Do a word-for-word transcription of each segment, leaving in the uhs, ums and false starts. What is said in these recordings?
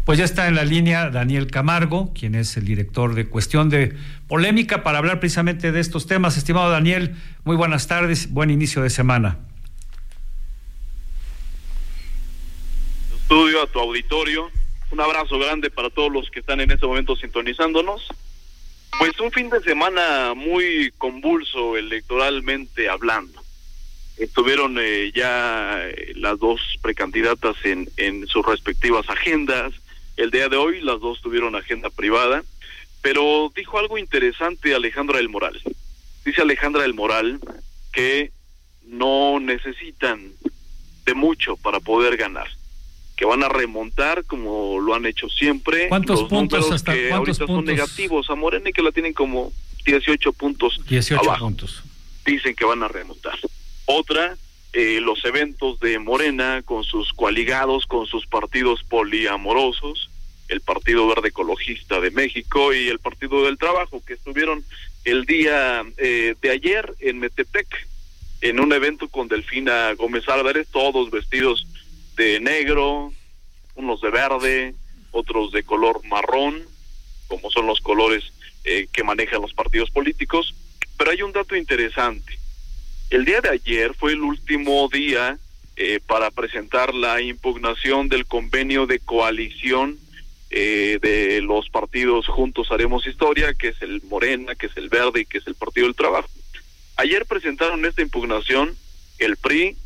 Pues ya está en la línea Daniel Camargo, quien es el director de Cuestión de Polémica, para hablar precisamente de estos temas. Estimado Daniel, muy buenas tardes, buen inicio de semana. Estudio, a tu auditorio, un abrazo grande para todos los que están en este momento sintonizándonos. Pues un fin de semana muy convulso electoralmente hablando. Estuvieron eh, ya eh, las dos precandidatas en, en sus respectivas agendas. El día de hoy las dos tuvieron agenda privada, pero dijo algo interesante Alejandra del Moral. Dice Alejandra del Moral que no necesitan de mucho para poder ganar, que van a remontar como lo han hecho siempre. ¿Cuántos los puntos números hasta que cuántos ahorita puntos? son negativos a Morena, y que la tienen como dieciocho puntos dieciocho abajo. Puntos. Dicen que van a remontar. Otra, eh, los eventos de Morena con sus coaligados, con sus partidos poliamorosos, el Partido Verde Ecologista de México y el Partido del Trabajo, que estuvieron el día eh, de ayer en Metepec, en un evento con Delfina Gómez Álvarez, todos vestidos de negro, unos de verde, otros de color marrón, como son los colores eh, que manejan los partidos políticos. Pero hay un dato interesante. El día de ayer fue el último día eh, para presentar la impugnación del convenio de coalición eh, de los partidos Juntos Haremos Historia, que es el Morena, que es el Verde y que es el Partido del Trabajo. Ayer presentaron esta impugnación el P R I,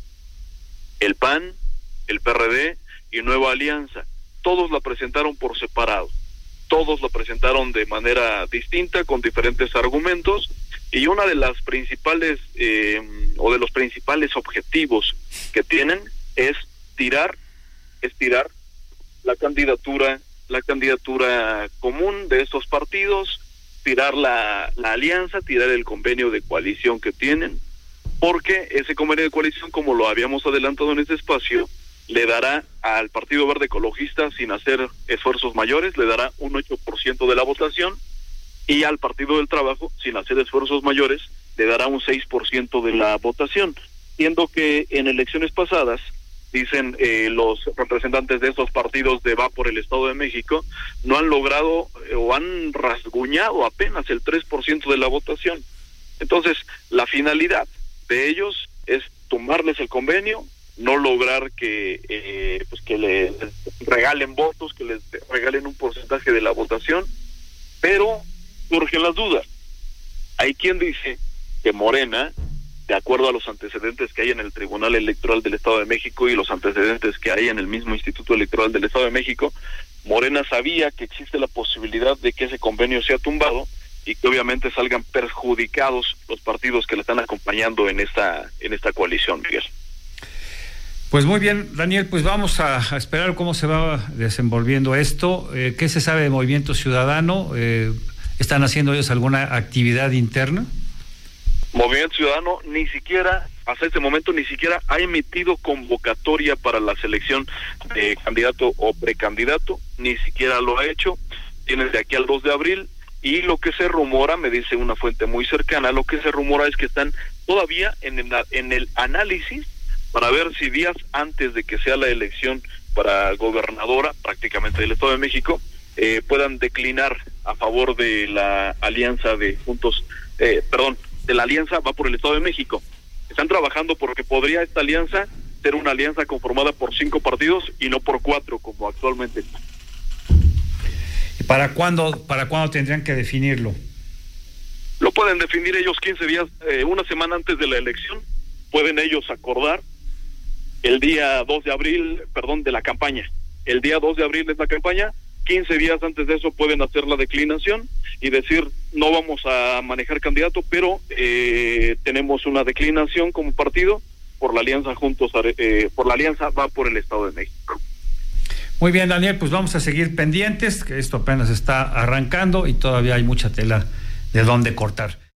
el P A N, el P R D y Nueva Alianza. Todos la presentaron por separado. Todos la presentaron de manera distinta, con diferentes argumentos, y una de las principales eh, o de los principales objetivos que tienen es tirar, es tirar la candidatura, la candidatura común de estos partidos, tirar la, la alianza, tirar el convenio de coalición que tienen, porque ese convenio de coalición, como lo habíamos adelantado en este espacio, le dará al Partido Verde Ecologista, sin hacer esfuerzos mayores, le dará un ocho por ciento de la votación, y al Partido del Trabajo, sin hacer esfuerzos mayores, le dará un seis por ciento de la votación, siendo que en elecciones pasadas, dicen eh, los representantes de estos partidos de Va por el Estado de México, no han logrado eh, o han rasguñado apenas el tres por ciento de la votación. Entonces, la finalidad de ellos es tumbarles el convenio, no lograr que eh, pues que les regalen votos, que les regalen un porcentaje de la votación, pero surgen las dudas. Hay quien dice que Morena, de acuerdo a los antecedentes que hay en el Tribunal Electoral del Estado de México y los antecedentes que hay en el mismo Instituto Electoral del Estado de México, Morena sabía que existe la posibilidad de que ese convenio sea tumbado y que obviamente salgan perjudicados los partidos que le están acompañando en esta en esta coalición, Miguel. Pues muy bien, Daniel, pues vamos a, a esperar cómo se va desenvolviendo esto. Eh, ¿Qué se sabe de Movimiento Ciudadano? Eh, ¿Están haciendo ellos alguna actividad interna? Movimiento Ciudadano ni siquiera, hasta este momento, ni siquiera ha emitido convocatoria para la selección de candidato o precandidato, ni siquiera lo ha hecho. Tienen de aquí al dos de abril, y lo que se rumora, me dice una fuente muy cercana, lo que se rumora es que están todavía en el, en el análisis para ver si días antes de que sea la elección para gobernadora, prácticamente del Estado de México, eh, puedan declinar a favor de la alianza de Juntos, eh, perdón, de la alianza Va por el Estado de México. Están trabajando porque podría esta alianza ser una alianza conformada por cinco partidos y no por cuatro, como actualmente está. ¿Y para cuándo, para cuándo tendrían que definirlo? Lo pueden definir ellos quince días, eh, una semana antes de la elección, pueden ellos acordar el día dos de abril, perdón, de la campaña. El día dos de abril es la campaña, quince días antes de eso pueden hacer la declinación y decir, no vamos a manejar candidato, pero eh, tenemos una declinación como partido por la alianza Juntos, eh, por la alianza Va por el Estado de México. Muy bien, Daniel, pues vamos a seguir pendientes, que esto apenas está arrancando y todavía hay mucha tela de dónde cortar.